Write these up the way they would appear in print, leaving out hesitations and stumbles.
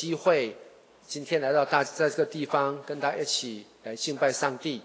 机会，今天来到在这个地方跟大家一起来敬拜上帝。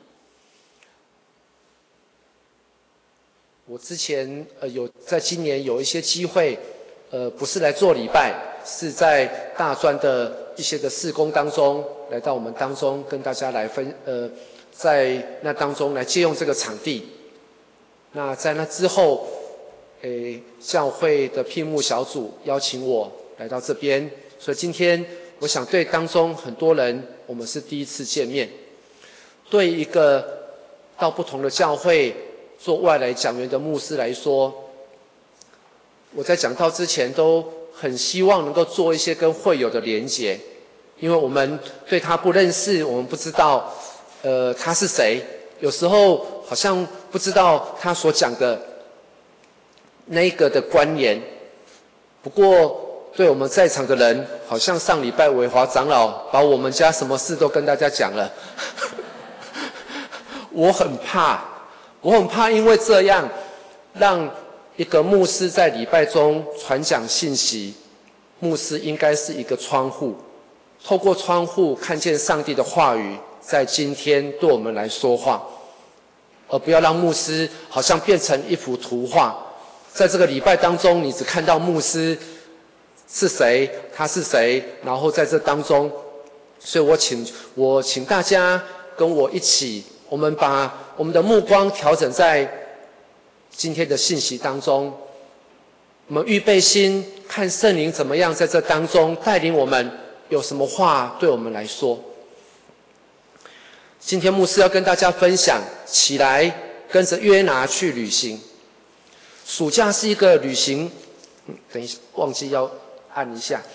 我之前在今年有一些机会，不是来做礼拜，是在大专的一些的事工当中，来到我们当中跟大家来在那当中来借用这个场地。那在那之后，教会的聘牧小组邀请我来到这边，所以今天我想对当中很多人，我们是第一次见面。对一个到不同的教会做外来讲员的牧师来说，我在讲道之前都很希望能够做一些跟会友的连结，因为我们对他不认识，我们不知道他是谁，有时候好像不知道他所讲的那个的关联。不过对我们在场的人，好像上礼拜伟华长老把我们家什么事都跟大家讲了我很怕因为这样让一个牧师在礼拜中传讲信息。牧师应该是一个窗户，透过窗户看见上帝的话语在今天对我们来说话，而不要让牧师好像变成一幅图画。在这个礼拜当中，你只看到牧师是谁，他是谁，然后在这当中，所以我请大家跟我一起，我们把我们的目光调整在今天的信息当中，我们预备心，看圣灵怎么样在这当中带领我们，有什么话对我们来说。今天牧师要跟大家分享，起来跟着约拿去旅行。暑假是一个旅行，等一下忘记要按一下。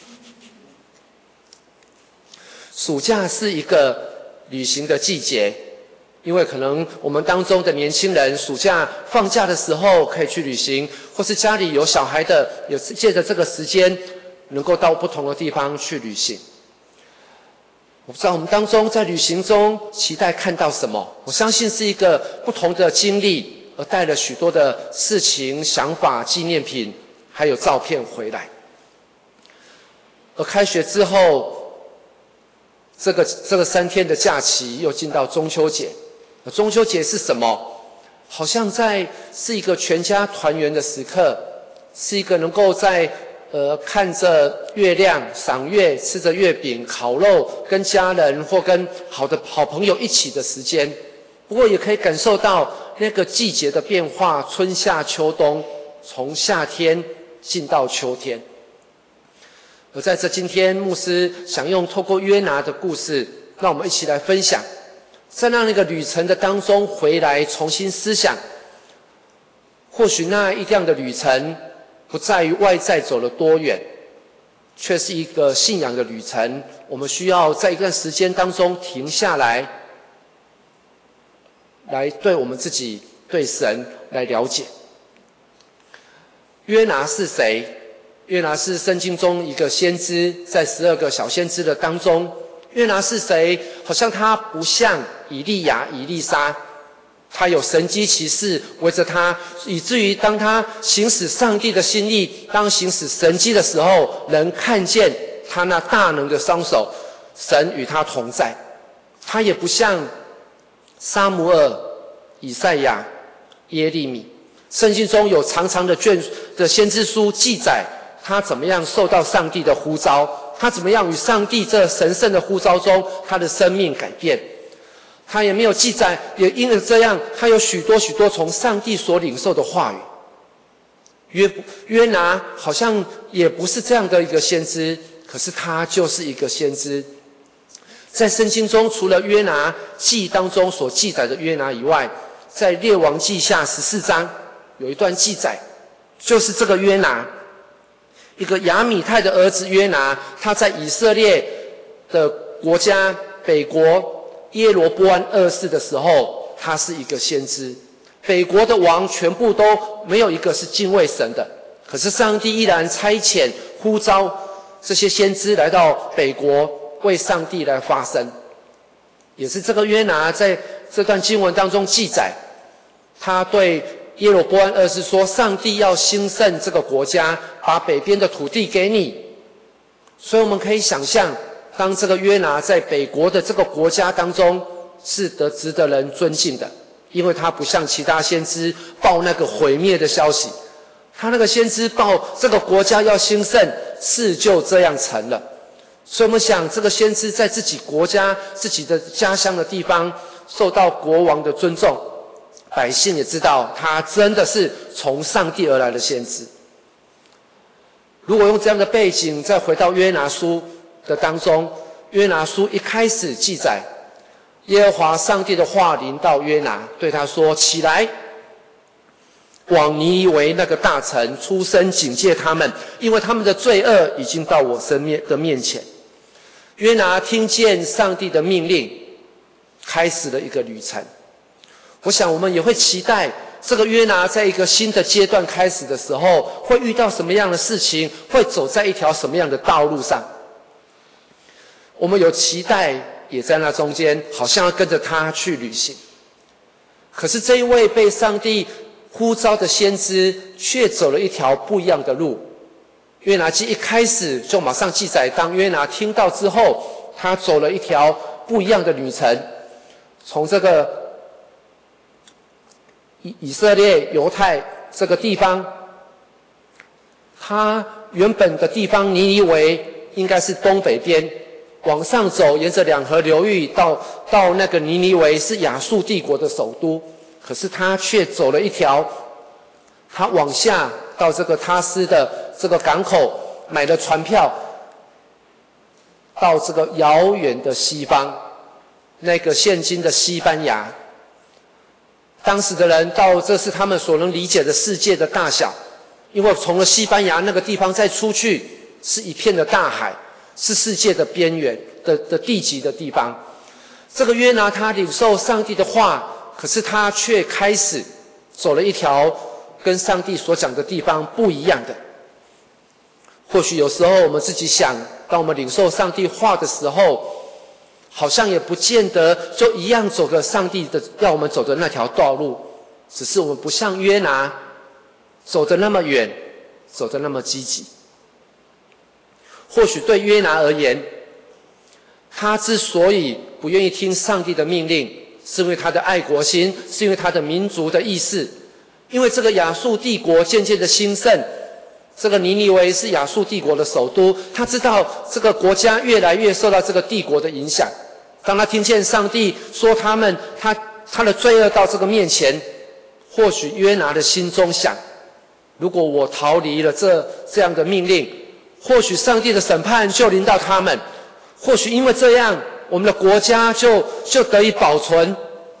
暑假是一个旅行的季节，因为可能我们当中的年轻人暑假放假的时候可以去旅行，或是家里有小孩的，有借着这个时间能够到不同的地方去旅行。我不知道我们当中在旅行中期待看到什么，我相信是一个不同的经历，而带了许多的事情、想法、纪念品，还有照片回来。而开学之后，这个3天的假期又进到中秋节。中秋节是什么？好像是一个全家团圆的时刻，是一个能够在看着月亮、赏月、吃着月饼、烤肉，跟家人或跟好朋友一起的时间。不过也可以感受到那个季节的变化，春夏秋冬，从夏天进到秋天。而在这今天，牧师想用透过约拿的故事，让我们一起来分享，在那个旅程的当中回来重新思想，或许那一样的旅程不在于外在走了多远，却是一个信仰的旅程。我们需要在一段时间当中停下来，来对我们自己、对神来了解。约拿是谁？约拿是圣经中一个先知，在12个小先知的当中。约拿是谁？好像他不像以利亚、以利沙，他有神迹奇事围着他，以至于当他行使上帝的心意，当行使神迹的时候，人看见他那大能的双手，神与他同在。他也不像撒母耳、以赛亚、耶利米，圣经中有长长的卷的先知书记载他怎么样受到上帝的呼召，他怎么样与上帝这神圣的呼召中他的生命改变。他也没有记载，也因为这样他有许多从上帝所领受的话语。约拿好像也不是这样的一个先知，可是他就是一个先知。在圣经中，除了约拿记当中所记载的约拿以外，在列王记下14章有一段记载，就是这个约拿，一个亚米太的儿子约拿，他在以色列的国家北国耶罗波安2世的时候，他是一个先知。北国的王全部都没有一个是敬畏神的，可是上帝依然差遣呼召这些先知来到北国，为上帝来发声。也是这个约拿在这段经文当中记载，他对耶罗波安2世说，上帝要兴盛这个国家，把北边的土地给你， 所以我们可以想象，当这个约拿在北国的这个国家当中是值得人尊敬的，因为他不像其他先知报那个毁灭的消息，他那个先知报这个国家要兴盛，事就这样成了。所以我们想，这个先知在自己国家、自己的家乡的地方受到国王的尊重，百姓也知道他真的是从上帝而来的先知。如果用这样的背景再回到约拿书的当中，约拿书一开始记载，耶和华上帝的话临到约拿，对他说：起来，往尼尼微那个大城出声警戒他们，因为他们的罪恶已经到我的面前。约拿听见上帝的命令，开始了一个旅程。我想我们也会期待这个约拿在一个新的阶段开始的时候，会遇到什么样的事情，会走在一条什么样的道路上。我们有期待，也在那中间好像要跟着他去旅行。可是这一位被上帝呼召的先知却走了一条不一样的路。约拿记一开始就马上记载，当约拿听到之后，他走了一条不一样的旅程，从这个以色列犹太这个地方，他原本的地方尼尼微应该是东北边，往上走，沿着两河流域到那个尼尼微是亚述帝国的首都，可是他却走了一条，他往下到这个他斯的这个港口，买了船票，到这个遥远的西方，那个现今的西班牙。当时的人到这是他们所能理解的世界的大小，因为从了西班牙那个地方再出去，是一片的大海，是世界的边缘的地极的地方。这个约拿他领受上帝的话，可是他却开始走了一条跟上帝所讲的地方不一样的。或许有时候我们自己想，当我们领受上帝话的时候，好像也不见得就一样走个上帝的要我们走的那条道路，只是我们不像约拿走得那么远，走得那么积极。或许对约拿而言，他之所以不愿意听上帝的命令，是因为他的爱国心，是因为他的民族的意识。因为这个亚述帝国渐渐的兴盛，这个尼尼微是亚述帝国的首都，他知道这个国家越来越受到这个帝国的影响。当他听见上帝说他的罪恶到这个面前，或许约拿的心中想，如果我逃离了这样的命令，或许上帝的审判就临到他们，或许因为这样我们的国家就得以保存。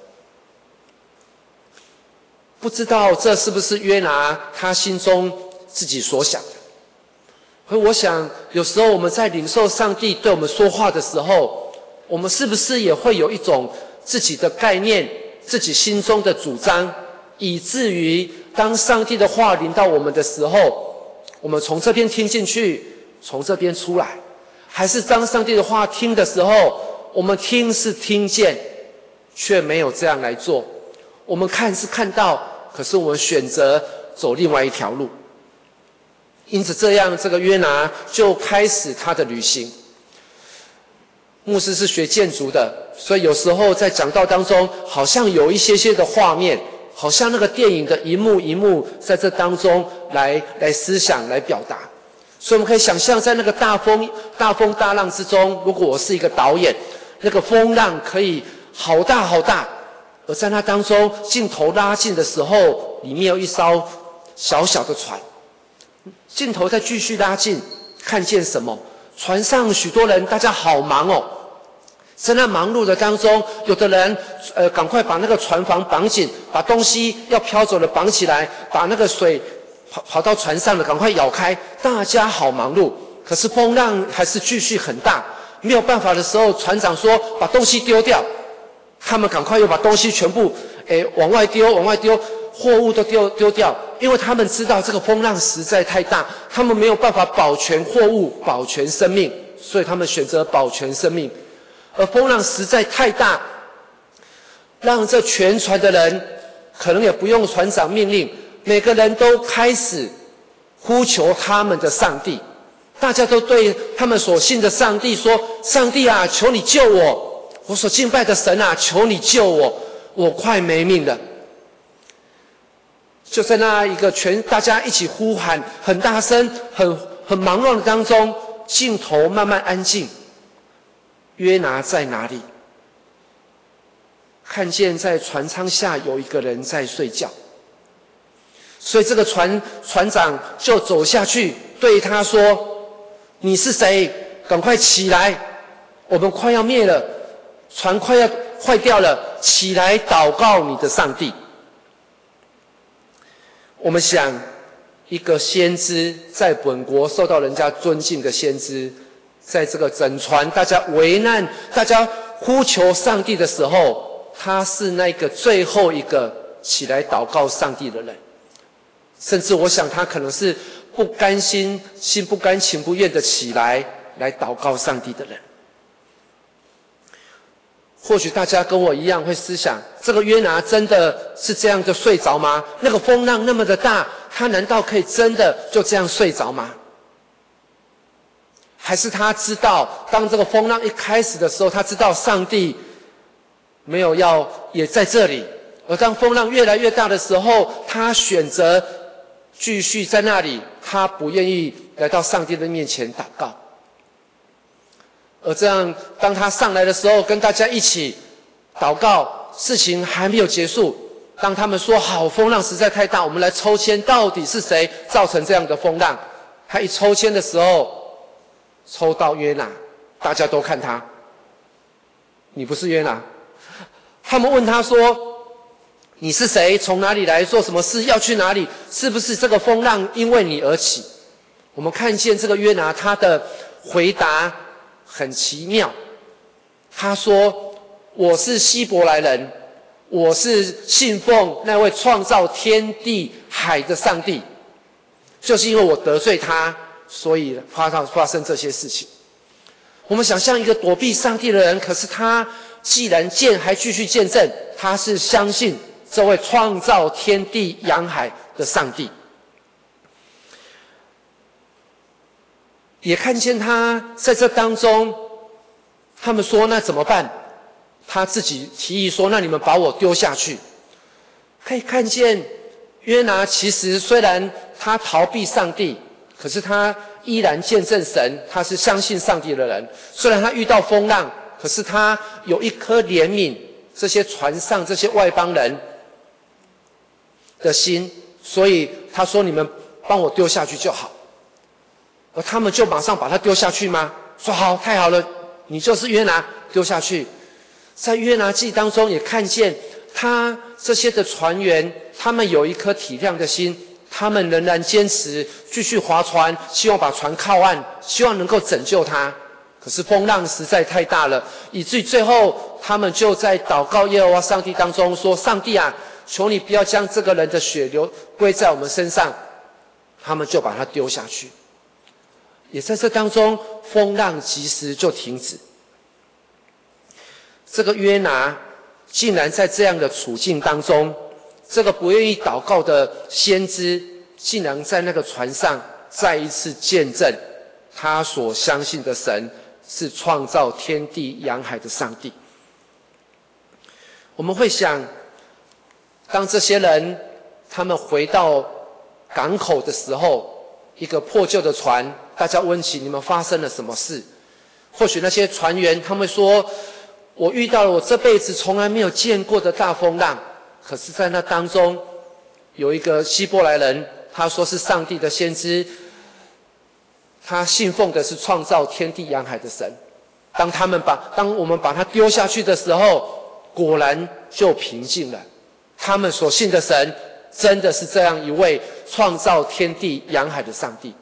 不知道这是不是约拿他心中自己所想的。可我想有时候我们在领受上帝对我们说话的时候，我们是不是也会有一种自己的概念，自己心中的主张，以至于当上帝的话临到我们的时候，我们从这边听进去，从这边出来，还是当上帝的话听的时候，我们听是听见，却没有这样来做。我们看是看到，可是我们选择走另外一条路。因此这样，这个约拿就开始他的旅行。牧师是学建筑的，所以有时候在讲道当中，好像有一些的画面，好像那个电影的一幕一幕在这当中来思想来表达。所以我们可以想象，在那个大风大浪之中，如果我是一个导演，那个风浪可以好大好大，而在那当中镜头拉近的时候，里面有一艘小小的船，镜头再继续拉近，看见什么？船上许多人，大家好忙哦。在那忙碌的当中，有的人赶快把那个船房绑紧，把东西要飘走的绑起来，把那个水跑到船上的赶快舀开，大家好忙碌。可是风浪还是继续很大，没有办法的时候，船长说把东西丢掉，他们赶快又把东西全部往外丢，货物都丢掉，因为他们知道这个风浪实在太大，他们没有办法保全货物，保全生命，所以他们选择保全生命。而风浪实在太大，让这全船的人可能也不用船长命令，每个人都开始呼求他们的上帝。 大家都对他们所信的上帝说：上帝啊，求你救我！我所敬拜的神啊，求你救我！我快没命了。就在那一个大家一起呼喊很大声很忙乱的当中，镜头慢慢安静。约拿在哪里？看见在船舱下有一个人在睡觉，所以这个船长就走下去对他说：你是谁？赶快起来，我们快要灭了，船快要坏掉了，起来祷告你的上帝。我们想，一个先知，在本国受到人家尊敬的先知，在这个整船大家危难，大家呼求上帝的时候，他是那个最后一个起来祷告上帝的人。甚至我想他可能是不甘心不甘情不愿的起来祷告上帝的人。或许大家跟我一样会思想，这个约拿真的是这样就睡着吗？那个风浪那么的大，他难道可以真的就这样睡着吗？还是他知道，当这个风浪一开始的时候，他知道上帝没有要也在这里，而当风浪越来越大的时候，他选择继续在那里，他不愿意来到上帝的面前祷告。而这样，当他上来的时候，跟大家一起祷告，事情还没有结束。当他们说好，风浪实在太大，我们来抽签，到底是谁造成这样的风浪？他一抽签的时候，抽到约拿，大家都看他，你不是约拿。他们问他说：你是谁？从哪里来？做什么事？要去哪里？是不是这个风浪因为你而起？我们看见这个约拿，他的回答很奇妙。他说：我是希伯来人，我是信奉那位创造天地海的上帝，就是因为我得罪他，所以发生这些事情。我们想象一个躲避上帝的人，可是他既然还继续见证，他是相信这位创造天地洋海的上帝。也看见他在这当中，他们说那怎么办？他自己提议说：那你们把我丢下去。可以看见约拿其实虽然他逃避上帝，可是他依然见证神，他是相信上帝的人。虽然他遇到风浪，可是他有一颗怜悯这些船上这些外邦人的心，所以他说：你们帮我丢下去就好。而他们就马上把他丢下去吗？说好，太好了，你就是约拿，丢下去。在约拿记当中也看见他这些的船员，他们有一颗体谅的心，他们仍然坚持继续划船，希望把船靠岸，希望能够拯救他。可是风浪实在太大了，以至于最后他们就在祷告耶和华上帝当中说：上帝啊，求你不要将这个人的血归在我们身上。他们就把他丢下去。也在这当中，风浪及时就停止。这个约拿竟然在这样的处境当中，这个不愿意祷告的先知，竟然在那个船上再一次见证他所相信的神是创造天地洋海的上帝。我们会想，当这些人他们回到港口的时候，一个破旧的船，大家问起你们发生了什么事？或许那些船员他们说：我遇到了我这辈子从来没有见过的大风浪。可是在那当中有一个希伯来人，他说是上帝的先知，他信奉的是创造天地洋海的神。当我们把他丢下去的时候，果然就平静了。他们所信的神真的是这样一位创造天地洋海的上帝。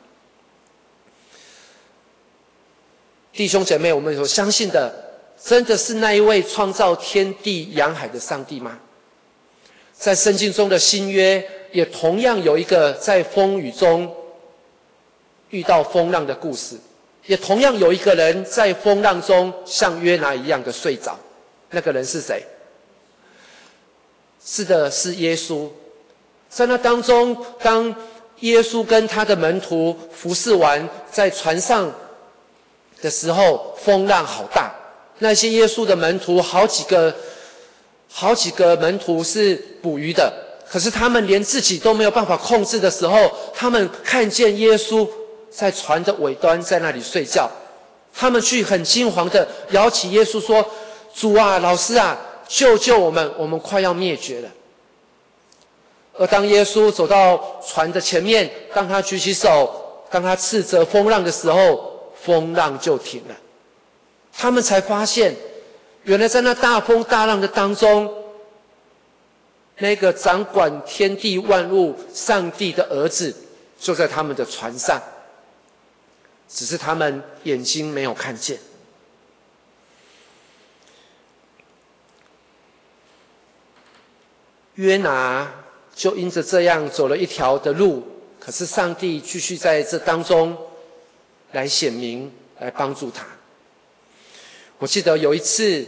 弟兄姐妹，我们所相信的真的是那一位创造天地洋海的上帝吗？在圣经中的新约也同样有一个在风雨中遇到风浪的故事，也同样有一个人在风浪中像约拿一样的睡着。那个人是谁？是的，是耶稣。在那当中，当耶稣跟他的门徒服侍完，在船上的时候，风浪好大。那些耶稣的门徒，好几个门徒是捕鱼的，可是他们连自己都没有办法控制的时候，他们看见耶稣在船的尾端在那里睡觉，他们去很惊惶的摇起耶稣说：“主啊，老师啊，救救我们，我们快要灭绝了。”而当耶稣走到船的前面，当他举起手，当他斥责风浪的时候，风浪就停了。他们才发现，原来在那大风大浪的当中，那个掌管天地万物上帝的儿子就在他们的船上，只是他们眼睛没有看见。约拿就因着这样走了一条的路，可是上帝继续在这当中来显明，来帮助他。我记得有一次，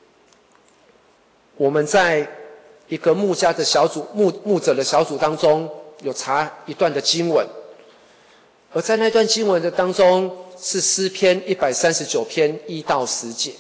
我们在一个牧者的小组当中，有查一段的经文，而在那段经文的当中是诗篇139篇1到10节。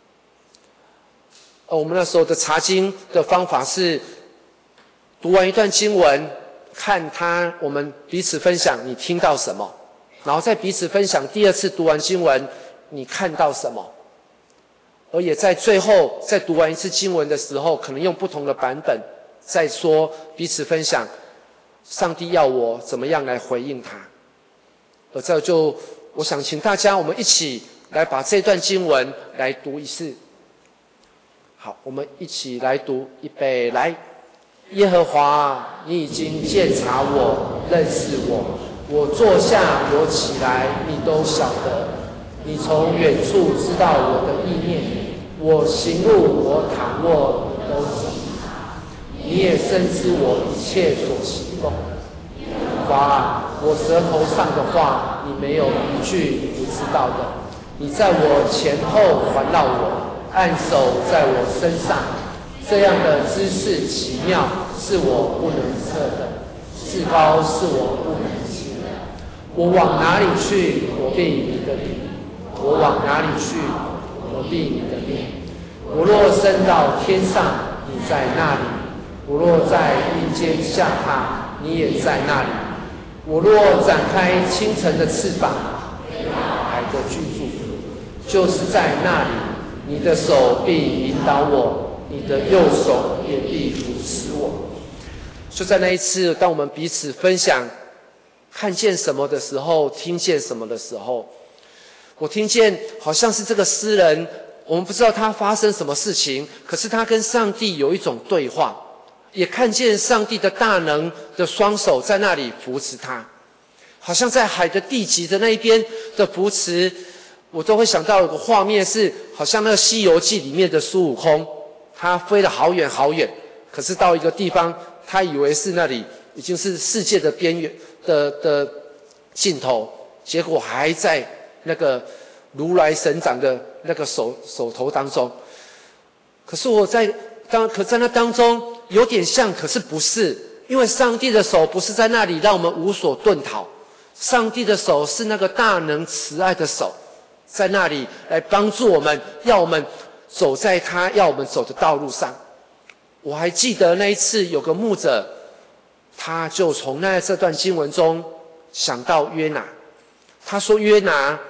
我们那时候的查经的方法是，读完一段经文，看我们彼此分享你听到什么，然后再彼此分享第二次读完经文你看到什么，而也在最后再读完一次经文的时候，可能用不同的版本再说彼此分享上帝要我怎么样来回应他。而这就我想请大家我们一起来把这段经文来读一次。好，我们一起来读，预备来。耶和华，你已经鉴察我，认识我，我坐下，我起来，你都晓得。你从远处知道我的意念，我行路，我躺卧，你都知道。你也深知我一切所行动。华，我舌头上的话，你没有一句你不知道的。你在我前后环绕我，按手在我身上。这样的姿势奇妙，是我不能测的；至高是我不能及的。我往哪里去，我必你的灵；我往哪里去，我必你的灵。我若升到天上，你在那里；我若在阴间下榻，你也在那里。我若展开清晨的翅膀，海的居住，就是在那里，你的手必引导我。你的右手也必扶持我。就在那一次，当我们彼此分享看见什么的时候，听见什么的时候，我听见好像是这个诗人，我们不知道他发生什么事情，可是他跟上帝有一种对话，也看见上帝的大能的双手在那里扶持他，好像在海的地极的那一边的扶持，我都会想到有个画面是，好像那个《西游记》里面的孙悟空。他飞了好远好远，可是到一个地方，他以为是那里已经是世界的边缘的尽头，结果还在那个如来神掌的那个手头当中。可是在那当中有点像，可是不是，因为上帝的手不是在那里让我们无所遁逃，上帝的手是那个大能慈爱的手，在那里来帮助我们，要我们走在他要我们走的道路上。我还记得那一次有个牧者，他就从这段经文中想到约拿。他说约拿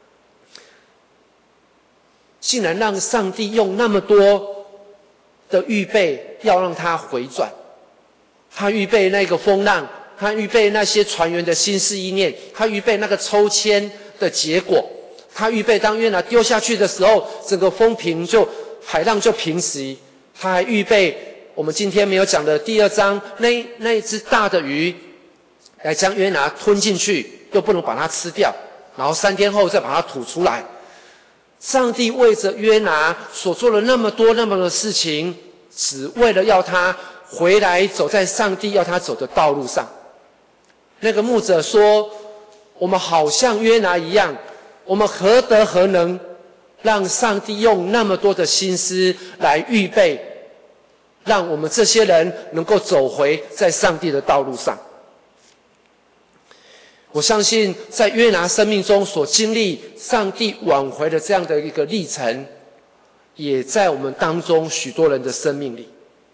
竟然让上帝用那么多的预备要让他回转，他预备那个风浪，他预备那些船员的心思意念，他预备那个抽签的结果，他预备当约拿丢下去的时候，整个风平海浪就平息。他还预备我们今天没有讲的第2章那一只大的鱼，来将约拿吞进去，又不能把它吃掉，然后3天后再把它吐出来。上帝为着约拿所做了那么多的事情，只为了要他回来走在上帝要他走的道路上。那个牧者说，我们好像约拿一样，我们何德何能让上帝用那么多的心思来预备，让我们这些人能够走回在上帝的道路上。 我相信在约拿生命中所经历上帝挽回的这样的一个历程，也在我们当中许多人的生命里。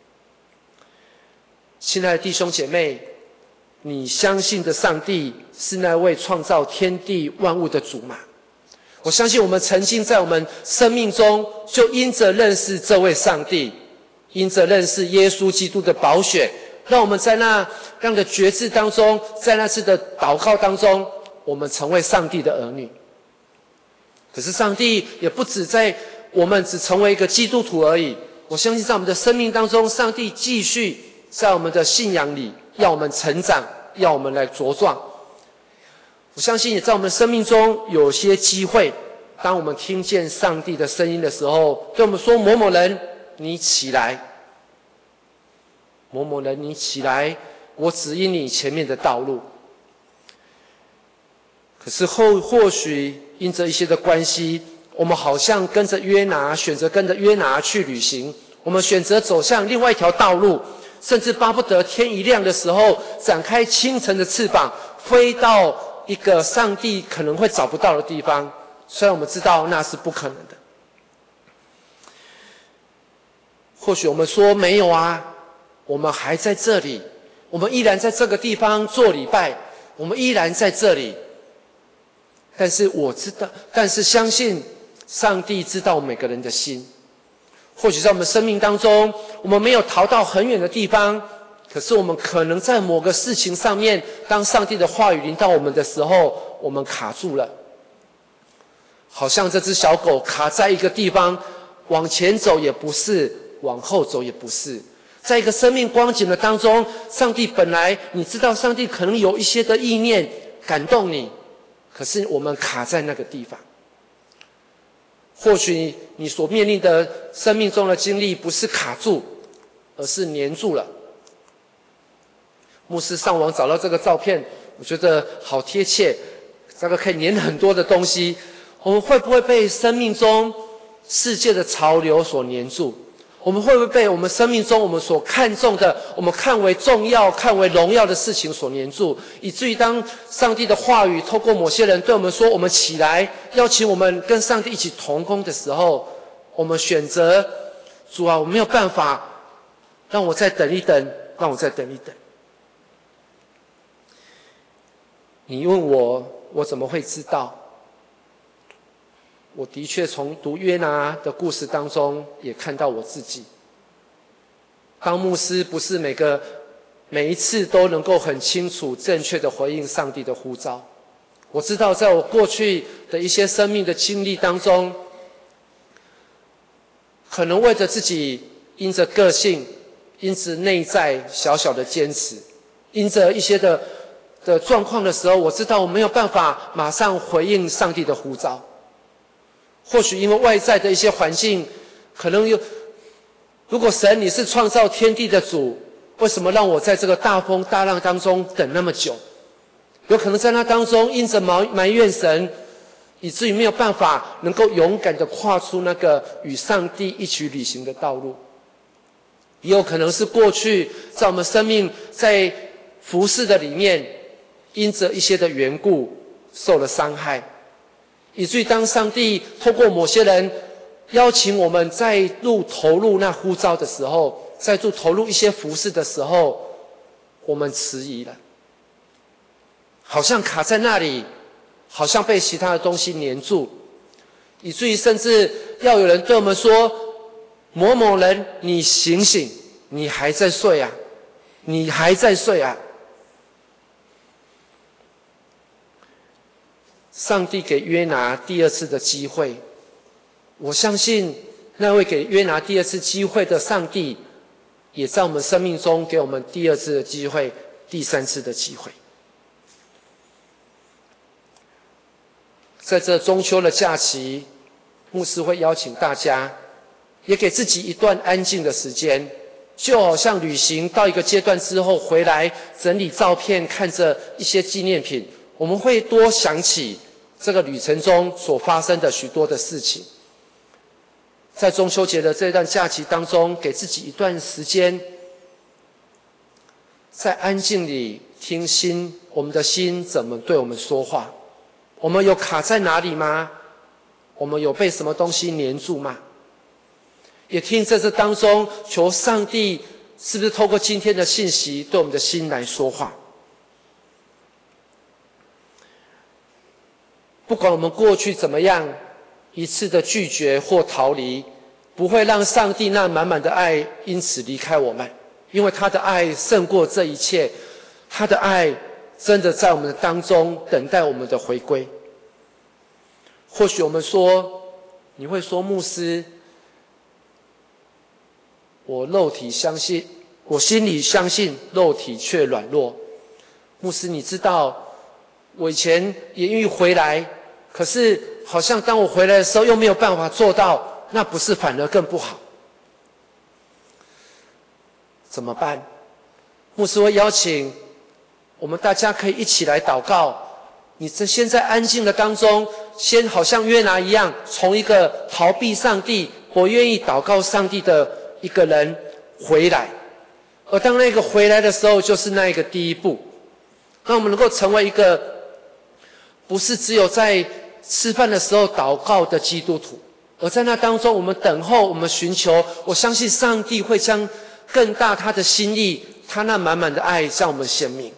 亲爱的弟兄姐妹，你相信的上帝是那位创造天地万物的主吗？我相信我们曾经在我们生命中就因着认识这位上帝，因着认识耶稣基督的宝血，让我们在那样的决志当中，在那次的祷告当中，我们成为上帝的儿女。可是上帝也不止在我们只成为一个基督徒而已，我相信在我们的生命当中，上帝继续在我们的信仰里要我们成长，要我们来茁壮。我相信也在我们的生命中有些机会，当我们听见上帝的声音的时候，对我们说某某人你起来，某某人你起来，我指引你前面的道路。可是或许因着一些的关系，我们好像跟着约拿，选择跟着约拿去旅行，我们选择走向另外一条道路，甚至巴不得天一亮的时候展开清晨的翅膀，飞到一个上帝可能会找不到的地方，虽然我们知道那是不可能的。或许我们说没有啊，我们还在这里，我们依然在这个地方做礼拜，我们依然在这里。但是我知道，但是相信上帝知道每个人的心。或许在我们生命当中，我们没有逃到很远的地方，可是我们可能在某个事情上面，当上帝的话语临到我们的时候，我们卡住了，好像这只小狗卡在一个地方，往前走也不是，往后走也不是。在一个生命光景的当中，上帝本来你知道上帝可能有一些的意念感动你，可是我们卡在那个地方。或许你所面临的生命中的经历不是卡住，而是黏住了。牧师上网找到这个照片，我觉得好贴切，这个可以黏很多的东西。我们会不会被生命中世界的潮流所黏住？我们会不会被我们生命中我们所看重的，我们看为重要、看为荣耀的事情所黏住，以至于当上帝的话语透过某些人对我们说我们起来，邀请我们跟上帝一起同工的时候，我们选择主啊，我没有办法，让我再等一等，让我再等一等。你问我怎么会知道？我的确从读约拿的故事当中也看到我自己。当牧师不是每一次都能够很清楚正确的回应上帝的呼召。我知道在我过去的一些生命的经历当中，可能为着自己因着个性，因着内在小小的坚持，因着一些的状况的时候，我知道我没有办法马上回应上帝的呼召。或许因为外在的一些环境，可能如果神你是创造天地的主，为什么让我在这个大风大浪当中等那么久？有可能在那当中因着埋怨神，以至于没有办法能够勇敢的跨出那个与上帝一起旅行的道路。也有可能是过去在我们生命在服事的里面，因着一些的缘故受了伤害，以至于当上帝透过某些人邀请我们再度投入那呼召的时候，再度投入一些服事的时候，我们迟疑了，好像卡在那里，好像被其他的东西黏住，以至于甚至要有人对我们说，某某人你醒醒，你还在睡啊，你还在睡啊。上帝给约拿第二次的机会，我相信那位给约拿第二次机会的上帝，也在我们生命中给我们第二次的机会，第三次的机会。在这中秋的假期，牧师会邀请大家，也给自己一段安静的时间，就好像旅行到一个阶段之后回来整理照片，看着一些纪念品，我们会多想起这个旅程中所发生的许多的事情。在中秋节的这段假期当中，给自己一段时间，在安静里听心我们的心怎么对我们说话？我们有卡在哪里吗？我们有被什么东西黏住吗？也听在这当中，求上帝是不是透过今天的信息对我们的心来说话？不管我们过去怎么样，一次的拒绝或逃离，不会让上帝那满满的爱因此离开我们，因为他的爱胜过这一切，他的爱真的在我们的当中等待我们的回归。或许我们说，你会说，牧师，我肉体相信，我心里相信，肉体却软弱。牧师，你知道我以前也愿意回来，可是好像当我回来的时候又没有办法做到，那不是反而更不好？怎么办？牧师会邀请我们大家可以一起来祷告。你先在安静的当中，先好像约拿一样，从一个逃避上帝，我愿意祷告上帝的一个人回来。而当那个回来的时候，就是那一个第一步。让我们能够成为一个不是只有在吃饭的时候祷告的基督徒，而在那当中我们等候，我们寻求，我相信上帝会将更大他的心意，他那满满的爱向我们显明。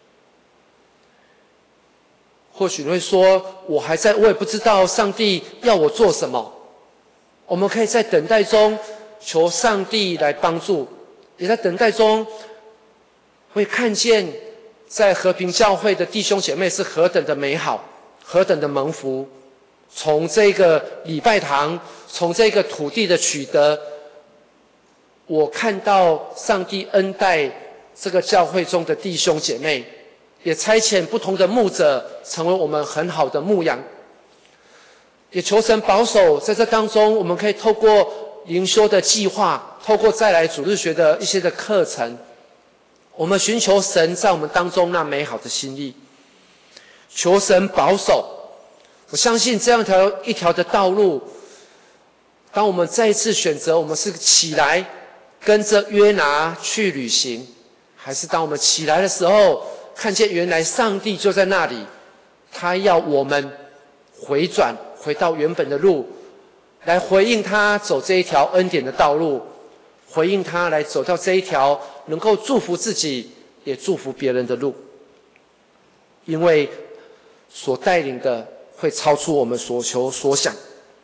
或许你会说，我也不知道上帝要我做什么。我们可以在等待中求上帝来帮助，也在等待中会看见在和平教会的弟兄姐妹是何等的美好，何等的蒙福。从这个礼拜堂，从这个土地的取得，我看到上帝恩待这个教会中的弟兄姐妹，也差遣不同的牧者成为我们很好的牧养。也求神保守，在这当中我们可以透过灵修的计划，透过再来主日学的一些的课程，我们寻求神在我们当中那美好的心意，求神保守。我相信这样一条的道路，当我们再一次选择，我们是起来跟着约拿去旅行，还是当我们起来的时候，看见原来上帝就在那里，他要我们回转，回到原本的路，来回应他走这一条恩典的道路，回应他来走到这一条能够祝福自己也祝福别人的路。因为所带领的会超出我们所求所想。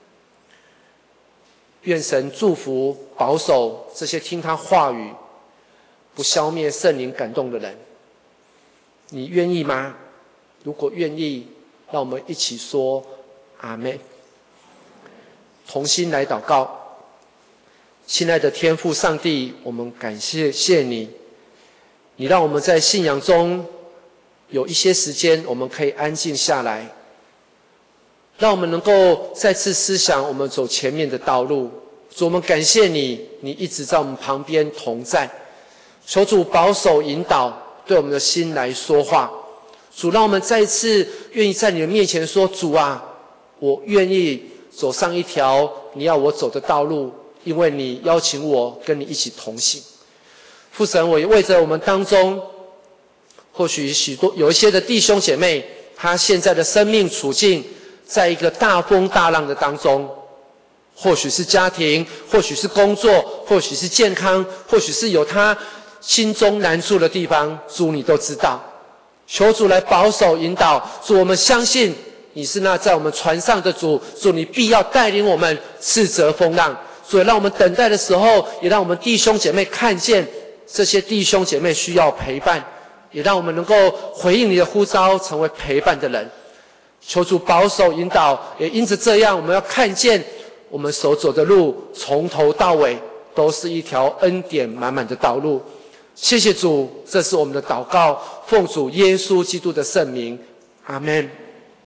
愿神祝福保守这些听他话语不消灭圣灵感动的人。你愿意吗？如果愿意，让我们一起说阿们。同心来祷告。亲爱的天父上帝，我们感谢你，你让我们在信仰中有一些时间我们可以安静下来，让我们能够再次思想我们走前面的道路。主，我们感谢你，你一直在我们旁边同在。求主保守引导，对我们的心来说话。主，让我们再一次愿意在你的面前说，主啊，我愿意走上一条你要我走的道路，因为你邀请我跟你一起同行。父神，我也为着我们当中或许有一些的弟兄姐妹，他现在的生命处境在一个大风大浪的当中，或许是家庭，或许是工作，或许是健康，或许是有他心中难处的地方，主你都知道。求主来保守引导。主，我们相信你是那在我们船上的主，主你必要带领我们斥责风浪。主，也让我们等待的时候，也让我们弟兄姐妹看见这些弟兄姐妹需要陪伴，也让我们能够回应你的呼召，成为陪伴的人。求主保守引导，也因着这样，我们要看见我们所走的路从头到尾都是一条恩典满满的道路。谢谢主，这是我们的祷告，奉主耶稣基督的圣名，阿们。